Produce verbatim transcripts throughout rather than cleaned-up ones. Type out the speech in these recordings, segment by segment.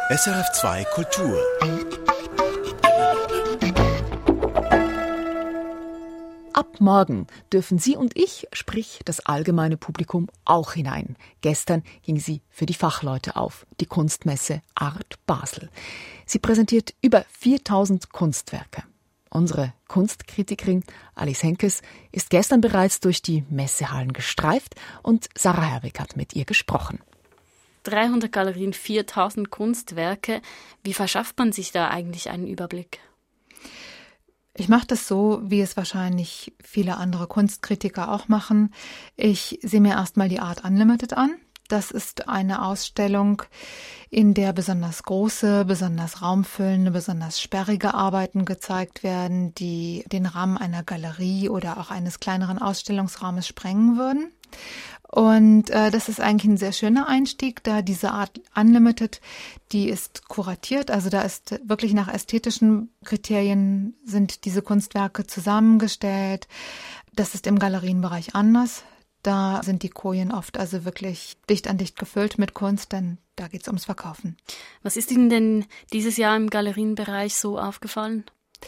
S R F zwei Kultur. Ab morgen dürfen Sie und ich, sprich das allgemeine Publikum, auch hinein. Gestern ging sie für die Fachleute auf, die Kunstmesse Art Basel. Sie präsentiert über viertausend Kunstwerke. Unsere Kunstkritikerin Alice Henkes ist gestern bereits durch die Messehallen gestreift und Sarah Herwig hat mit ihr gesprochen. dreihundert Galerien, viertausend Kunstwerke. Wie verschafft man sich da eigentlich einen Überblick? Ich mache das so, wie es wahrscheinlich viele andere Kunstkritiker auch machen. Ich sehe mir erstmal die Art Unlimited an. Das ist eine Ausstellung, in der besonders große, besonders raumfüllende, besonders sperrige Arbeiten gezeigt werden, die den Rahmen einer Galerie oder auch eines kleineren Ausstellungsraumes sprengen würden. Und äh, das ist eigentlich ein sehr schöner Einstieg, da diese Art Unlimited, die ist kuratiert, also da ist wirklich nach ästhetischen Kriterien sind diese Kunstwerke zusammengestellt. Das ist im Galerienbereich anders. Da sind die Kojen oft also wirklich dicht an dicht gefüllt mit Kunst, denn da geht's ums Verkaufen. Was ist Ihnen denn dieses Jahr im Galerienbereich so aufgefallen?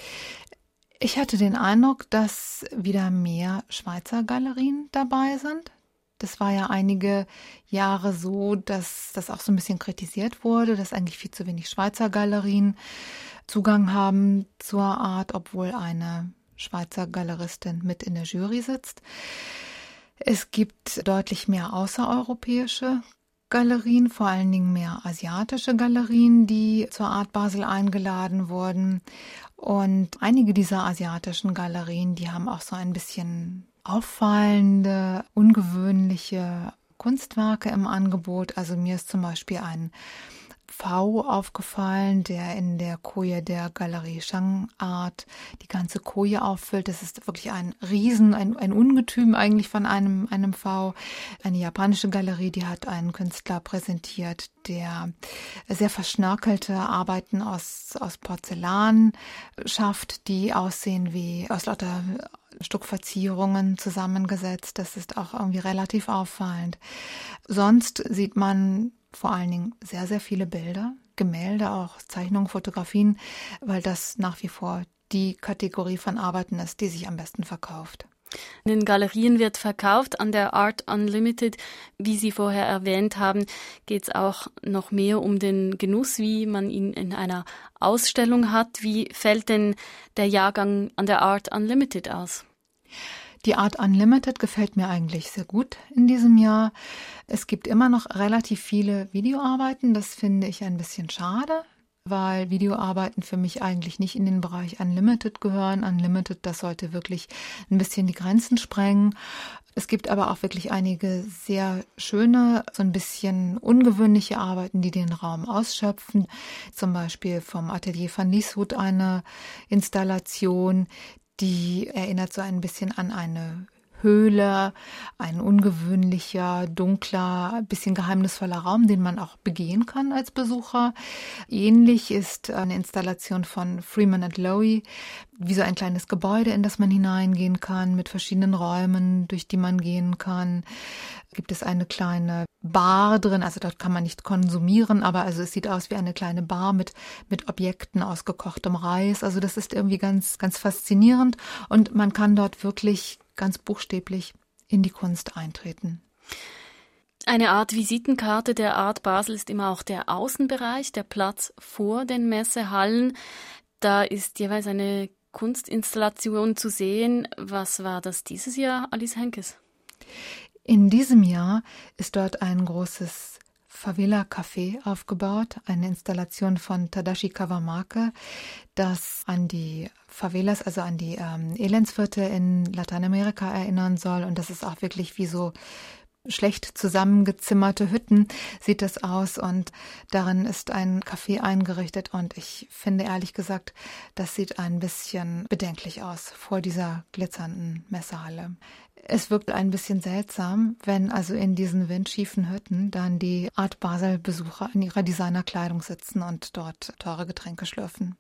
Ich hatte den Eindruck, dass wieder mehr Schweizer Galerien dabei sind. Das war ja einige Jahre so, dass das auch so ein bisschen kritisiert wurde, dass eigentlich viel zu wenig Schweizer Galerien Zugang haben zur Art, obwohl eine Schweizer Galeristin mit in der Jury sitzt. Es gibt deutlich mehr außereuropäische Galerien, vor allen Dingen mehr asiatische Galerien, die zur Art Basel eingeladen wurden. Und einige dieser asiatischen Galerien, die haben auch so ein bisschen auffallende, ungewöhnliche Kunstwerke im Angebot. Also mir ist zum Beispiel ein V aufgefallen, der in der Koje der Galerie Shangart die ganze Koje auffüllt. Das ist wirklich ein Riesen, ein, ein Ungetüm eigentlich von einem, einem V. Eine japanische Galerie, die hat einen Künstler präsentiert, der sehr verschnörkelte Arbeiten aus, aus Porzellan schafft, die aussehen wie aus lauter Stuckverzierungen zusammengesetzt. Das ist auch irgendwie relativ auffallend. Sonst sieht man vor allen Dingen sehr, sehr viele Bilder, Gemälde, auch Zeichnungen, Fotografien, weil das nach wie vor die Kategorie von Arbeiten ist, die sich am besten verkauft. In den Galerien wird verkauft, an der Art Unlimited, wie Sie vorher erwähnt haben, geht es auch noch mehr um den Genuss, wie man ihn in einer Ausstellung hat. Wie fällt denn der Jahrgang an der Art Unlimited aus? Die Art Unlimited gefällt mir eigentlich sehr gut in diesem Jahr. Es gibt immer noch relativ viele Videoarbeiten. Das finde ich ein bisschen schade, weil Videoarbeiten für mich eigentlich nicht in den Bereich Unlimited gehören. Unlimited, das sollte wirklich ein bisschen die Grenzen sprengen. Es gibt aber auch wirklich einige sehr schöne, so ein bisschen ungewöhnliche Arbeiten, die den Raum ausschöpfen. Zum Beispiel vom Atelier van Lieshout eine Installation, die erinnert so ein bisschen an eine Höhle, ein ungewöhnlicher, dunkler, ein bisschen geheimnisvoller Raum, den man auch begehen kann als Besucher. Ähnlich ist eine Installation von Freeman and Lowy, wie so ein kleines Gebäude, in das man hineingehen kann, mit verschiedenen Räumen, durch die man gehen kann. Gibt es eine kleine Bar drin, also dort kann man nicht konsumieren, aber also es sieht aus wie eine kleine Bar mit, mit Objekten aus gekochtem Reis. Also das ist irgendwie ganz, ganz faszinierend und man kann dort wirklich ganz buchstäblich in die Kunst eintreten. Eine Art Visitenkarte der Art Basel ist immer auch der Außenbereich, der Platz vor den Messehallen. Da ist jeweils eine Kunstinstallation zu sehen. Was war das dieses Jahr, Alice Henkes? In diesem Jahr ist dort ein großes Favela-Café aufgebaut, eine Installation von Tadashi Kawamake, das an die Favelas, also an die ähm, Elendsviertel in Lateinamerika erinnern soll. Und das ist auch wirklich wie so schlecht zusammengezimmerte Hütten sieht das aus und darin ist ein Café eingerichtet und ich finde ehrlich gesagt, das sieht ein bisschen bedenklich aus vor dieser glitzernden Messehalle. Es wirkt ein bisschen seltsam, wenn also in diesen windschiefen Hütten dann die Art Basel Besucher in ihrer Designerkleidung sitzen und dort teure Getränke schlürfen.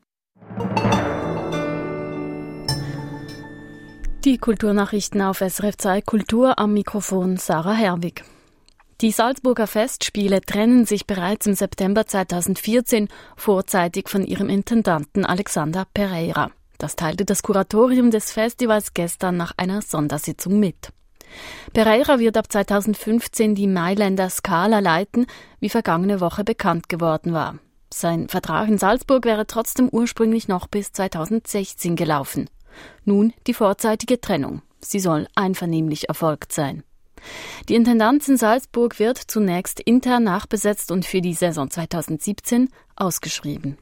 Die Kulturnachrichten auf S R F zwei Kultur, am Mikrofon Sarah Herwig. Die Salzburger Festspiele trennen sich bereits im September zweitausendvierzehn vorzeitig von ihrem Intendanten Alexander Pereira. Das teilte das Kuratorium des Festivals gestern nach einer Sondersitzung mit. Pereira wird ab zweitausendfünfzehn die Mailänder Scala leiten, wie vergangene Woche bekannt geworden war. Sein Vertrag in Salzburg wäre trotzdem ursprünglich noch bis zweitausendsechzehn gelaufen. Nun die vorzeitige Trennung. Sie soll einvernehmlich erfolgt sein. Die Intendanz in Salzburg wird zunächst intern nachbesetzt und für die Saison zweitausendsiebzehn ausgeschrieben.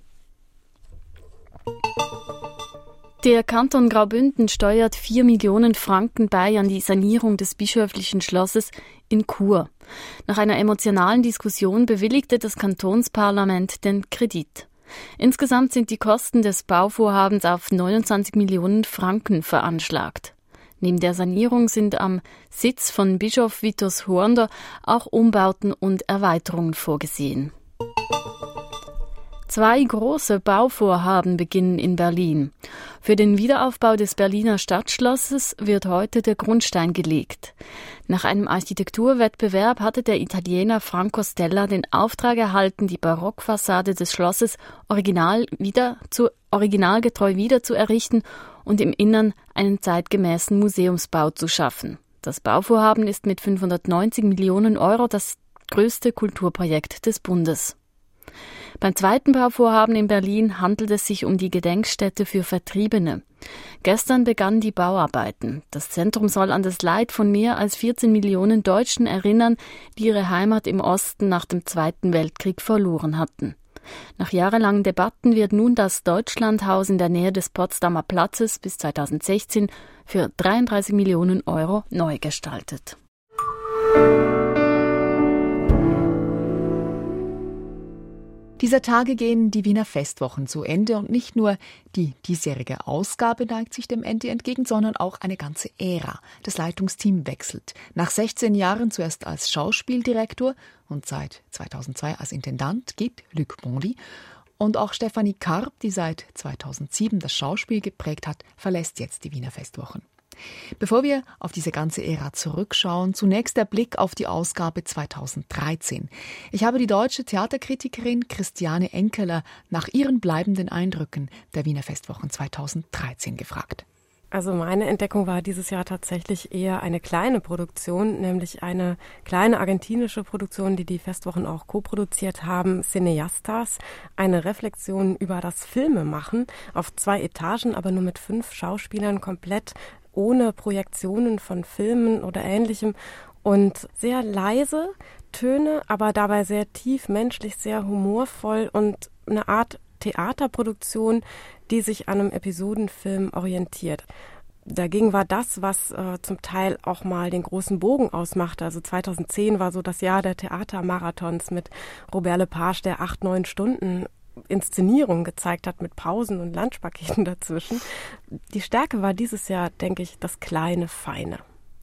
Der Kanton Graubünden steuert vier Millionen Franken bei an die Sanierung des bischöflichen Schlosses in Chur. Nach einer emotionalen Diskussion bewilligte das Kantonsparlament den Kredit. Insgesamt sind die Kosten des Bauvorhabens auf neunundzwanzig Millionen Franken veranschlagt. Neben der Sanierung sind am Sitz von Bischof Vitus Hornder auch Umbauten und Erweiterungen vorgesehen. Zwei große Bauvorhaben beginnen in Berlin. Für den Wiederaufbau des Berliner Stadtschlosses wird heute der Grundstein gelegt. Nach einem Architekturwettbewerb hatte der Italiener Franco Stella den Auftrag erhalten, die Barockfassade des Schlosses original wieder zu, originalgetreu wieder zu errichten und im Innern einen zeitgemäßen Museumsbau zu schaffen. Das Bauvorhaben ist mit fünfhundertneunzig Millionen Euro das größte Kulturprojekt des Bundes. Beim zweiten Bauvorhaben in Berlin handelt es sich um die Gedenkstätte für Vertriebene. Gestern begannen die Bauarbeiten. Das Zentrum soll an das Leid von mehr als vierzehn Millionen Deutschen erinnern, die ihre Heimat im Osten nach dem Zweiten Weltkrieg verloren hatten. Nach jahrelangen Debatten wird nun das Deutschlandhaus in der Nähe des Potsdamer Platzes bis zweitausendsechzehn für dreiunddreißig Millionen Euro neu gestaltet. Dieser Tage gehen die Wiener Festwochen zu Ende und nicht nur die diesjährige Ausgabe neigt sich dem Ende entgegen, sondern auch eine ganze Ära. Das Leitungsteam wechselt. Nach sechzehn Jahren zuerst als Schauspieldirektor und seit zweitausendzwei als Intendant geht Luc Bondy. Und auch Stefanie Karp, die seit zweitausendsieben das Schauspiel geprägt hat, verlässt jetzt die Wiener Festwochen. Bevor wir auf diese ganze Ära zurückschauen, zunächst der Blick auf die Ausgabe zweitausenddreizehn. Ich habe die deutsche Theaterkritikerin Christiane Enkeler nach ihren bleibenden Eindrücken der Wiener Festwochen zweitausenddreizehn gefragt. Also meine Entdeckung war dieses Jahr tatsächlich eher eine kleine Produktion, nämlich eine kleine argentinische Produktion, die die Festwochen auch co-produziert haben, Cineastas, eine Reflexion über das Filmemachen auf zwei Etagen, aber nur mit fünf Schauspielern, komplett ohne Projektionen von Filmen oder Ähnlichem und sehr leise Töne, aber dabei sehr tief, menschlich, sehr humorvoll und eine Art Theaterproduktion, die sich an einem Episodenfilm orientiert. Dagegen war das, was äh, zum Teil auch mal den großen Bogen ausmachte. Also zweitausendzehn war so das Jahr der Theatermarathons mit Robert Lepage, der acht, neun Stunden Inszenierung gezeigt hat mit Pausen und Lunchpaketen dazwischen. Die Stärke war dieses Jahr, denke ich, das kleine Feine.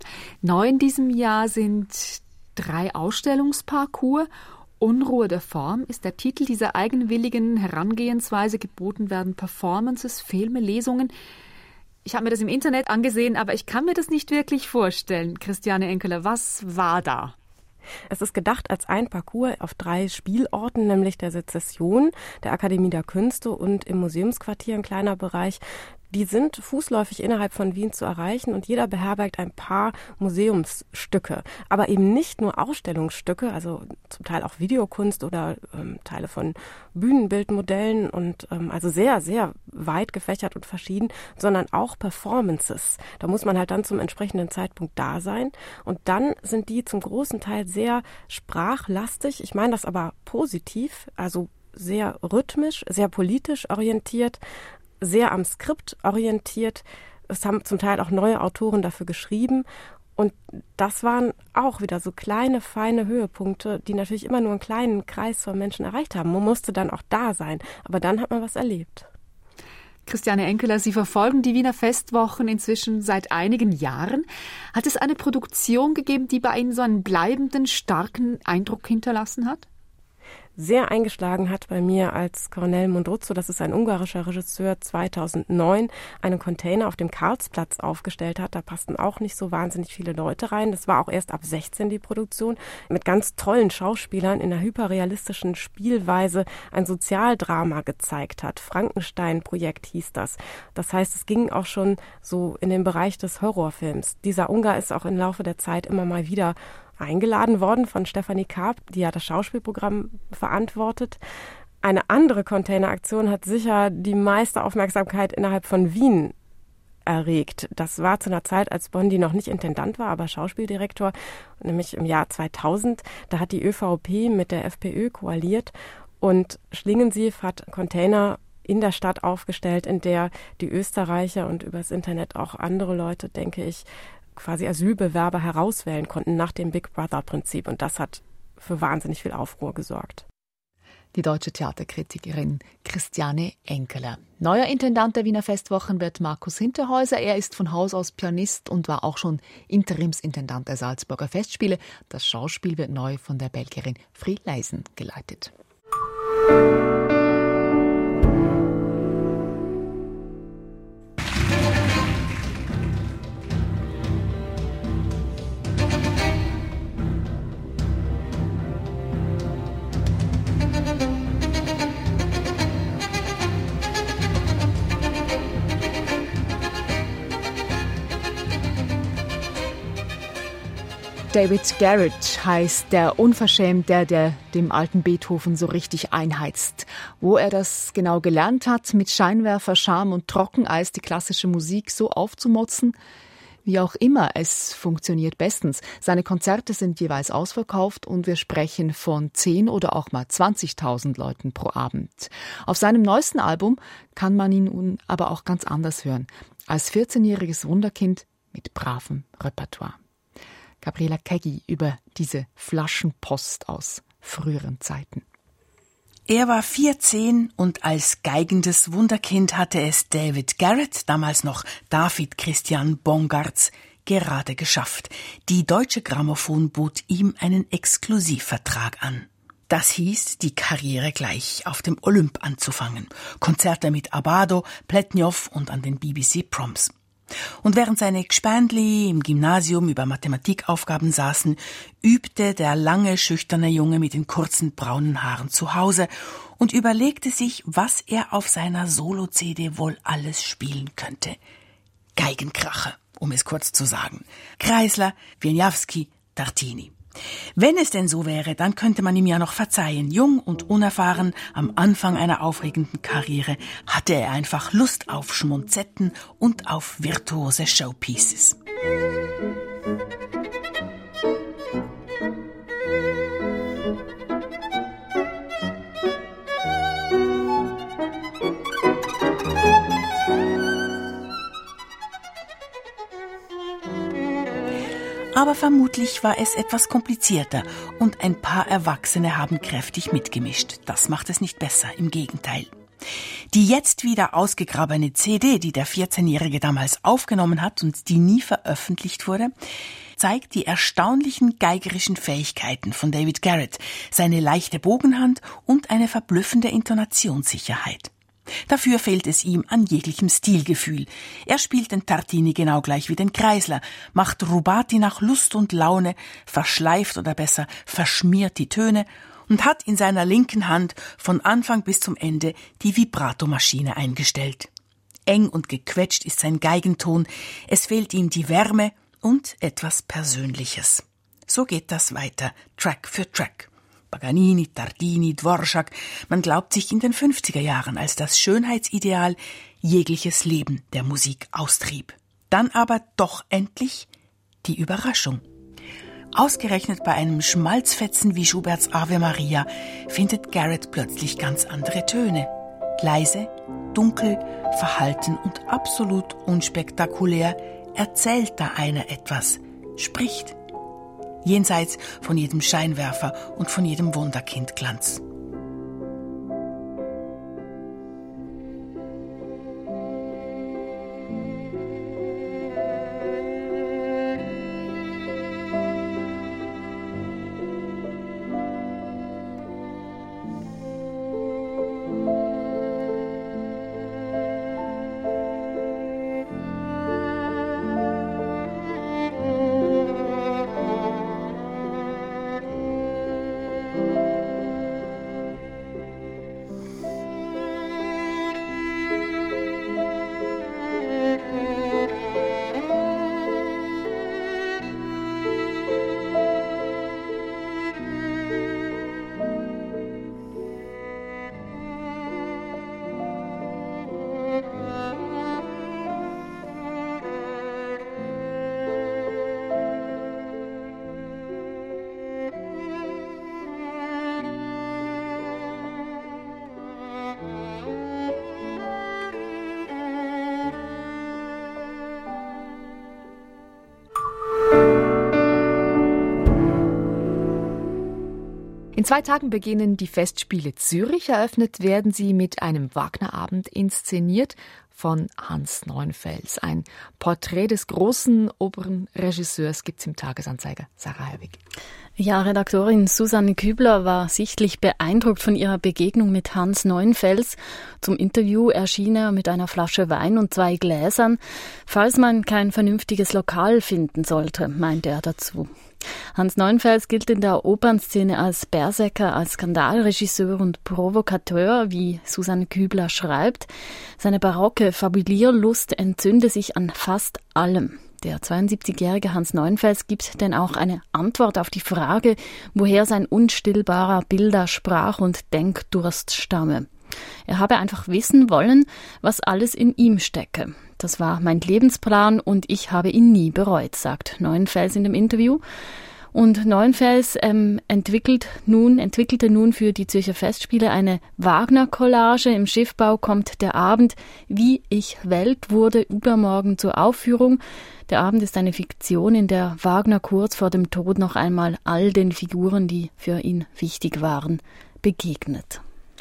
Neu in diesem Jahr sind drei Ausstellungsparcours. Unruhe der Form ist der Titel dieser eigenwilligen Herangehensweise. Geboten werden Performances, Filme, Lesungen. Ich habe mir das im Internet angesehen, aber ich kann mir das nicht wirklich vorstellen. Christiane Enkeler, was war da? Es ist gedacht als ein Parcours auf drei Spielorten, nämlich der Sezession, der Akademie der Künste und im Museumsquartier, ein kleiner Bereich. Die sind fußläufig innerhalb von Wien zu erreichen und jeder beherbergt ein paar Museumsstücke. Aber eben nicht nur Ausstellungsstücke, also zum Teil auch Videokunst oder ähm, Teile von Bühnenbildmodellen und ähm, also sehr, sehr weit gefächert und verschieden, sondern auch Performances. Da muss man halt dann zum entsprechenden Zeitpunkt da sein. Und dann sind die zum großen Teil sehr sprachlastig. Ich meine das aber positiv, also sehr rhythmisch, sehr politisch orientiert, sehr am Skript orientiert. Es haben zum Teil auch neue Autoren dafür geschrieben. Und das waren auch wieder so kleine, feine Höhepunkte, die natürlich immer nur einen kleinen Kreis von Menschen erreicht haben. Man musste dann auch da sein. Aber dann hat man was erlebt. Christiane Enkeler, Sie verfolgen die Wiener Festwochen inzwischen seit einigen Jahren. Hat es eine Produktion gegeben, die bei Ihnen so einen bleibenden, starken Eindruck hinterlassen hat? sehr eingeschlagen hat bei mir, als Cornel Mundruczó, das ist ein ungarischer Regisseur, zweitausendneun einen Container auf dem Karlsplatz aufgestellt hat. Da passten auch nicht so wahnsinnig viele Leute rein. Das war auch erst ab sechzehn die Produktion, mit ganz tollen Schauspielern in einer hyperrealistischen Spielweise ein Sozialdrama gezeigt hat. Frankenstein-Projekt hieß das. Das heißt, es ging auch schon so in den Bereich des Horrorfilms. Dieser Ungar ist auch im Laufe der Zeit immer mal wieder eingeladen worden von Stefanie Karp, die ja das Schauspielprogramm verantwortet. Eine andere Containeraktion hat sicher die meiste Aufmerksamkeit innerhalb von Wien erregt. Das war zu einer Zeit, als Bondy noch nicht Intendant war, aber Schauspieldirektor, nämlich im Jahr zweitausend. Da hat die ÖVP mit der FPÖ koaliert und Schlingensief hat Container in der Stadt aufgestellt, in der die Österreicher und übers Internet auch andere Leute, denke ich, quasi Asylbewerber herauswählen konnten nach dem Big Brother-Prinzip. Und das hat für wahnsinnig viel Aufruhr gesorgt. Die deutsche Theaterkritikerin Christiane Enkeler. Neuer Intendant der Wiener Festwochen wird Markus Hinterhäuser. Er ist von Haus aus Pianist und war auch schon Interimsintendant der Salzburger Festspiele. Das Schauspiel wird neu von der Belgierin Fri Leisen geleitet. David Garrett heißt der Unverschämte, der dem alten Beethoven so richtig einheizt. Wo er das genau gelernt hat, mit Scheinwerfer, Charme und Trockeneis die klassische Musik so aufzumotzen, wie auch immer, es funktioniert bestens. Seine Konzerte sind jeweils ausverkauft und wir sprechen von zehn oder auch mal zwanzigtausend Leuten pro Abend. Auf seinem neuesten Album kann man ihn nun aber auch ganz anders hören. Als vierzehnjähriges Wunderkind mit bravem Repertoire. Gabriela Keggi über diese Flaschenpost aus früheren Zeiten. Er war vierzehn und als geigendes Wunderkind hatte es David Garrett, damals noch David Christian Bongartz, gerade geschafft. Die Deutsche Grammophon bot ihm einen Exklusivvertrag an. Das hieß, die Karriere gleich auf dem Olymp anzufangen. Konzerte mit Abbado, Pletnjow und an den B B C Proms. Und während seine Gspendli im Gymnasium über Mathematikaufgaben saßen, übte der lange, schüchterne Junge mit den kurzen braunen Haaren zu Hause und überlegte sich, was er auf seiner Solo-C D wohl alles spielen könnte. Geigenkracher, um es kurz zu sagen. Kreisler, Wieniawski, Tartini. Wenn es denn so wäre, dann könnte man ihm ja noch verzeihen. Jung und unerfahren, am Anfang einer aufregenden Karriere, hatte er einfach Lust auf Schmonzetten und auf virtuose Showpieces. Aber vermutlich war es etwas komplizierter und ein paar Erwachsene haben kräftig mitgemischt. Das macht es nicht besser, im Gegenteil. Die jetzt wieder ausgegrabene C D, die der vierzehnjährige damals aufgenommen hat und die nie veröffentlicht wurde, zeigt die erstaunlichen geigerischen Fähigkeiten von David Garrett, seine leichte Bogenhand und eine verblüffende Intonationssicherheit. Dafür fehlt es ihm an jeglichem Stilgefühl. Er spielt den Tartini genau gleich wie den Kreisler, macht Rubati nach Lust und Laune, verschleift oder besser verschmiert die Töne und hat in seiner linken Hand von Anfang bis zum Ende die Vibratomaschine eingestellt. Eng und gequetscht ist sein Geigenton, es fehlt ihm die Wärme und etwas Persönliches. So geht das weiter, Track für Track. Paganini, Tartini, Dvorak, man glaubt sich in den fünfziger Jahren als das Schönheitsideal jegliches Leben der Musik austrieb. Dann aber doch endlich die Überraschung. Ausgerechnet bei einem Schmalzfetzen wie Schuberts Ave Maria findet Garrett plötzlich ganz andere Töne. Leise, dunkel, verhalten und absolut unspektakulär erzählt da einer etwas, spricht. Jenseits von jedem Scheinwerfer und von jedem Wunderkindglanz. In zwei Tagen beginnen die Festspiele Zürich. Eröffnet werden sie mit einem Wagner-Abend, inszeniert von Hans Neuenfels. Ein Porträt des großen Opernregisseurs gibt's im Tagesanzeiger. Sarah Herwig. Ja, Redaktorin Susanne Kübler war sichtlich beeindruckt von ihrer Begegnung mit Hans Neuenfels. Zum Interview erschien er mit einer Flasche Wein und zwei Gläsern, falls man kein vernünftiges Lokal finden sollte, meinte er dazu. Hans Neuenfels gilt in der Opernszene als Berserker, als Skandalregisseur und Provokateur, wie Susanne Kübler schreibt. Seine barocke Fabulierlust entzünde sich an fast allem. Der zweiundsiebzigjährige Hans Neuenfels gibt denn auch eine Antwort auf die Frage, woher sein unstillbarer Bilder-, Sprach- und Denkdurst stamme. Er habe einfach wissen wollen, was alles in ihm stecke. Das war mein Lebensplan und ich habe ihn nie bereut, sagt Neuenfels in dem Interview. Und Neuenfels ähm, entwickelt nun, entwickelte nun für die Zürcher Festspiele eine Wagner-Collage. Im Schiffbau kommt der Abend Wie ich Welt wurde übermorgen zur Aufführung. Der Abend ist eine Fiktion, in der Wagner kurz vor dem Tod noch einmal all den Figuren, die für ihn wichtig waren, begegnet.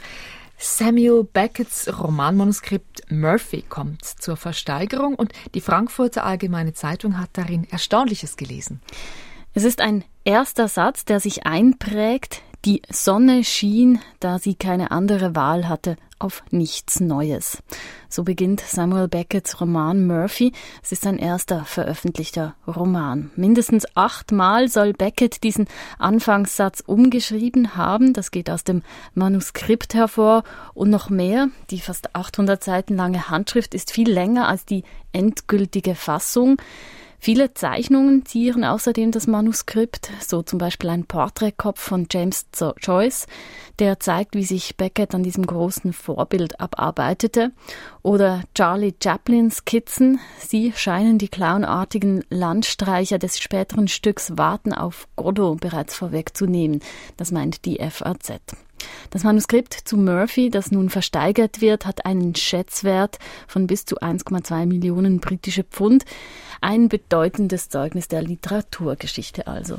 Samuel Becketts Romanmanuskript Murphy kommt zur Versteigerung und die Frankfurter Allgemeine Zeitung hat darin Erstaunliches gelesen. Es ist ein erster Satz, der sich einprägt. Die Sonne schien, da sie keine andere Wahl hatte, auf nichts Neues. So beginnt Samuel Becketts Roman Murphy. Es ist sein erster veröffentlichter Roman. Mindestens achtmal soll Beckett diesen Anfangssatz umgeschrieben haben. Das geht aus dem Manuskript hervor. Und noch mehr, die fast achthundert Seiten lange Handschrift ist viel länger als die endgültige Fassung. Viele Zeichnungen zieren außerdem das Manuskript, so zum Beispiel ein Porträtkopf von James Joyce, der zeigt, wie sich Beckett an diesem großen Vorbild abarbeitete. Oder Charlie Chaplins Skizzen, sie scheinen die clownartigen Landstreicher des späteren Stücks Warten auf Godot bereits vorwegzunehmen. Das meint die F A Z. Das Manuskript zu Murphy, das nun versteigert wird, hat einen Schätzwert von bis zu eins Komma zwei Millionen britische Pfund. Ein bedeutendes Zeugnis der Literaturgeschichte also.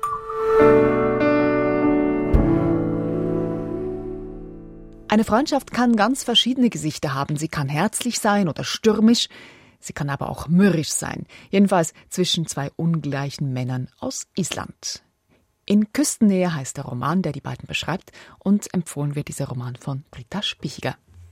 Eine Freundschaft kann ganz verschiedene Gesichter haben. Sie kann herzlich sein oder stürmisch. Sie kann aber auch mürrisch sein. Jedenfalls zwischen zwei ungleichen Männern aus Island. In Küstennähe heißt der Roman, der die beiden beschreibt, und empfohlen wird dieser Roman von Britta Spichiger.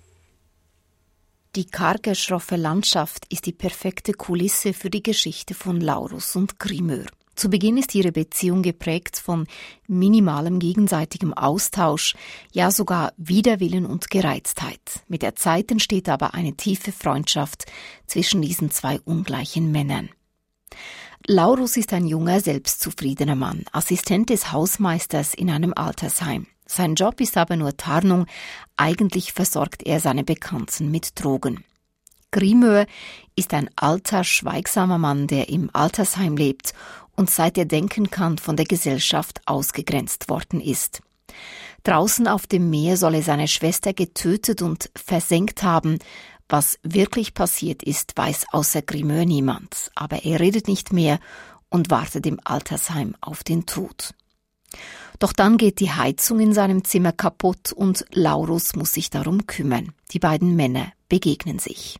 Die karge, schroffe Landschaft ist die perfekte Kulisse für die Geschichte von Laurus und Grimör. Zu Beginn ist ihre Beziehung geprägt von minimalem gegenseitigem Austausch, ja sogar Widerwillen und Gereiztheit. Mit der Zeit entsteht aber eine tiefe Freundschaft zwischen diesen zwei ungleichen Männern. Laurus ist ein junger, selbstzufriedener Mann, Assistent des Hausmeisters in einem Altersheim. Sein Job ist aber nur Tarnung, eigentlich versorgt er seine Bekannten mit Drogen. Grimör ist ein alter, schweigsamer Mann, der im Altersheim lebt und seit er denken kann, von der Gesellschaft ausgegrenzt worden ist. Draußen auf dem Meer soll er seine Schwester getötet und versenkt haben. Was wirklich passiert ist, weiß außer Grimör niemand, aber er redet nicht mehr und wartet im Altersheim auf den Tod. Doch dann geht die Heizung in seinem Zimmer kaputt und Laurus muss sich darum kümmern. Die beiden Männer begegnen sich.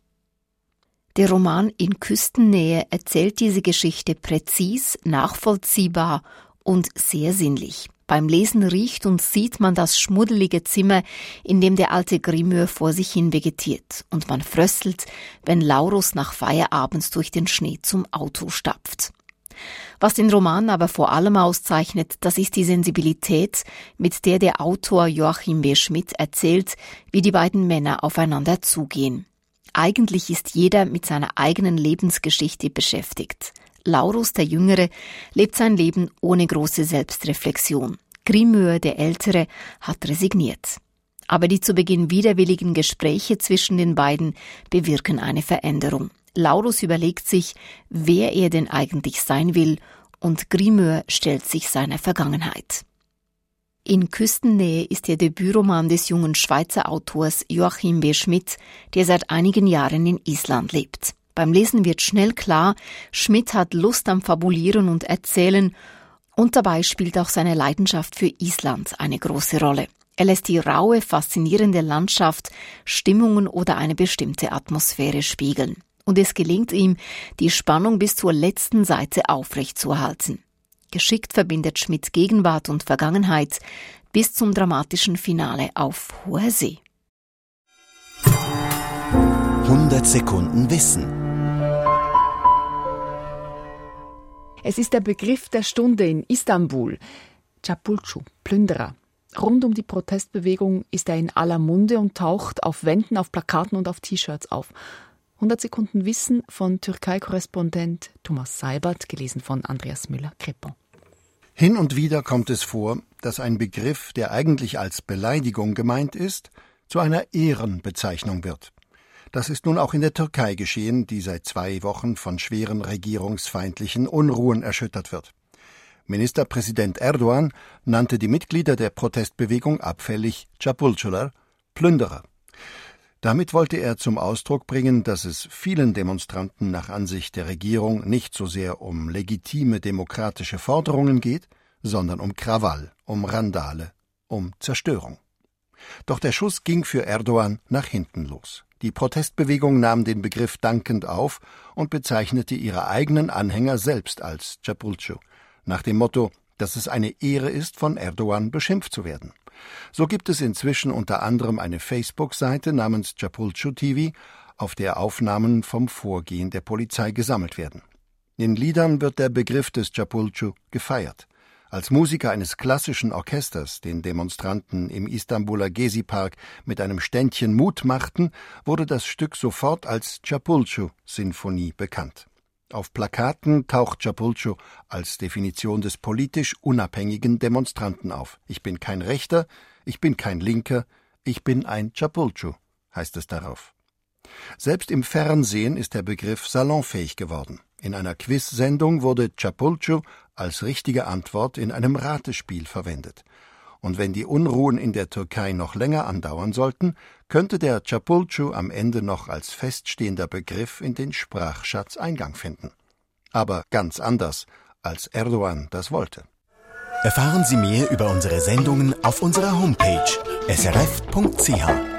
Der Roman In Küstennähe erzählt diese Geschichte präzis, nachvollziehbar und sehr sinnlich. Beim Lesen riecht und sieht man das schmuddelige Zimmer, in dem der alte Grimör vor sich hin vegetiert, und man fröstelt, wenn Laurus nach Feierabend durch den Schnee zum Auto stapft. Was den Roman aber vor allem auszeichnet, das ist die Sensibilität, mit der der Autor Joachim B. Schmidt erzählt, wie die beiden Männer aufeinander zugehen. Eigentlich ist jeder mit seiner eigenen Lebensgeschichte beschäftigt. Laurus, der Jüngere, lebt sein Leben ohne große Selbstreflexion. Grimör, der Ältere, hat resigniert. Aber die zu Beginn widerwilligen Gespräche zwischen den beiden bewirken eine Veränderung. Laurus überlegt sich, wer er denn eigentlich sein will, und Grimör stellt sich seiner Vergangenheit. In Küstennähe ist der Debütroman des jungen Schweizer Autors Joachim B. Schmidt, der seit einigen Jahren in Island lebt. Beim Lesen wird schnell klar, Schmidt hat Lust am Fabulieren und Erzählen, Und dabei spielt auch seine Leidenschaft für Island eine große Rolle. Er lässt die raue, faszinierende Landschaft, Stimmungen oder eine bestimmte Atmosphäre spiegeln. Und es gelingt ihm, die Spannung bis zur letzten Seite aufrechtzuerhalten. Geschickt verbindet Schmidt Gegenwart und Vergangenheit bis zum dramatischen Finale auf hoher See. hundert Sekunden Wissen. Es ist der Begriff der Stunde in Istanbul. Çapulcu, Plünderer. Rund um die Protestbewegung ist er in aller Munde und taucht auf Wänden, auf Plakaten und auf T-Shirts auf. hundert Sekunden Wissen von Türkei-Korrespondent Thomas Seibert, gelesen von Andreas Müller-Krepon. Hin und wieder kommt es vor, dass ein Begriff, der eigentlich als Beleidigung gemeint ist, zu einer Ehrenbezeichnung wird. Das ist nun auch in der Türkei geschehen, die seit zwei Wochen von schweren regierungsfeindlichen Unruhen erschüttert wird. Ministerpräsident Erdogan nannte die Mitglieder der Protestbewegung abfällig Çapulcular, Plünderer. Damit wollte er zum Ausdruck bringen, dass es vielen Demonstranten nach Ansicht der Regierung nicht so sehr um legitime demokratische Forderungen geht, sondern um Krawall, um Randale, um Zerstörung. Doch der Schuss ging für Erdogan nach hinten los. Die Protestbewegung nahm den Begriff dankend auf und bezeichnete ihre eigenen Anhänger selbst als Çapulcu, nach dem Motto, dass es eine Ehre ist, von Erdogan beschimpft zu werden. So gibt es inzwischen unter anderem eine Facebook-Seite namens Çapulcu T V, auf der Aufnahmen vom Vorgehen der Polizei gesammelt werden. In Liedern wird der Begriff des Çapulcu gefeiert. Als Musiker eines klassischen Orchesters den Demonstranten im Istanbuler Gezi-Park mit einem Ständchen Mut machten, wurde das Stück sofort als Çapulcu-Sinfonie bekannt. Auf Plakaten taucht Çapulcu als Definition des politisch unabhängigen Demonstranten auf. Ich bin kein Rechter, ich bin kein Linker, ich bin ein Çapulcu, heißt es darauf. Selbst im Fernsehen ist der Begriff salonfähig geworden. In einer Quiz-Sendung wurde Çapulcu als richtige Antwort in einem Ratespiel verwendet. Und wenn die Unruhen in der Türkei noch länger andauern sollten, könnte der Çapulcu am Ende noch als feststehender Begriff in den Sprachschatz Eingang finden. Aber ganz anders, als Erdogan das wollte. Erfahren Sie mehr über unsere Sendungen auf unserer Homepage s r f punkt c h.